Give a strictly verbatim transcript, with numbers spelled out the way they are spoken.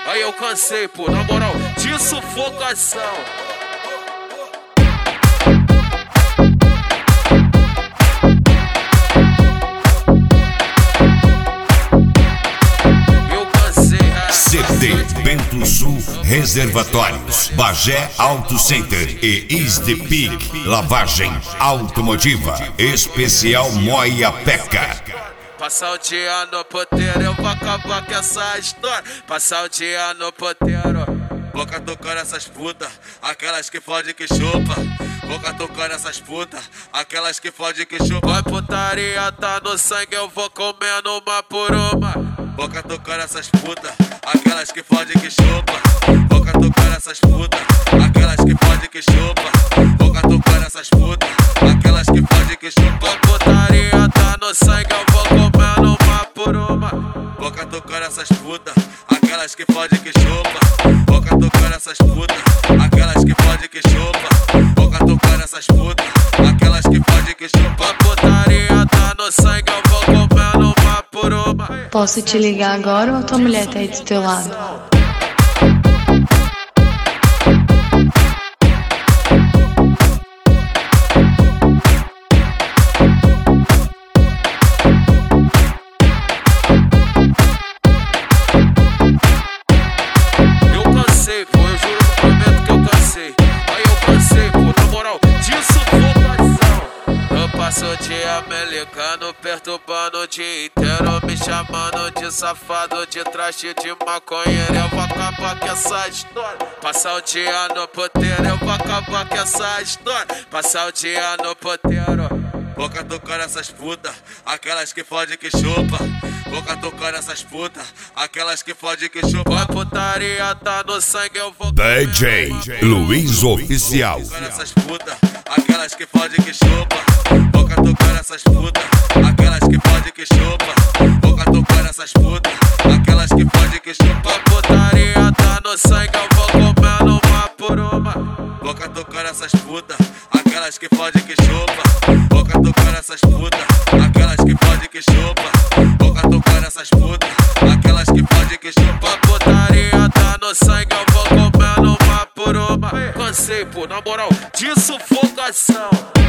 Aí eu cansei, pô, na moral, de sufocação. C D Bento Sul Reservatórios, Bagé Auto Center e Is The Peak Lavagem Automotiva, especial Moia Peca. Passar o dia no poteiro, eu vou acabar com essa história. Passar o dia no poteiro, vou catucar essas putas, aquelas que fode que chupa. Vou catucar essas putas, aquelas que fode que chupa. Vai putaria, tá no sangue, eu vou comendo uma por uma. Vou catucar essas putas, aquelas que fode que chupa. Vou catucar essas putas, aquelas que fode que chupa. Vou catucar essas putas, aquelas que fode que chupa. A putaria tá no sangue, eu vou comendo uma por uma. Vou catucar essas putas, aquelas que fode que chupa. Vou catucar essas putas, aquelas que fode que chupa. Vou catucar essas putas, aquelas que fode que chupa. A putaria tá no sangue, eu vou comendo uma por uma. Posso te ligar agora ou a tua mulher tá aí do teu lado? Eu cansei, pô, eu juro, eu prometo que eu cansei. Aí eu cansei, pô, na moral, de sufocação. Eu passo o dia me ligando, perturbando o dia inteiro, me chamando de safado, de traste de maconheiro. Eu vou acabar com essa história. Passar o dia no poteiro, eu vou acabar com essa história. Passar o dia no poteiro, vou catucar essas putas, aquelas que fode que chupa. Vou catucar essas putas, aquelas que fode que chupa. A putaria tá no sangue, eu vou D J Luiz Oficial. Vou catucar essas putas, aquelas que fode que chupa. Vou catucar essas putas, aquelas que fode que chupa. Vou catucar essas putas, aquelas que fode que chupa. A putaria tá no sangue, eu vou comendo uma por uma. Vou catucar essas putas, aquelas que fode que chupa. Vou catucar essas putas, aquelas que fode que chupa. Vou catucar essas putas, aquelas que fode que chupa. A putaria tá no sangue, eu vou comendo uma por uma. Cansei, pô, na moral, de sufocação.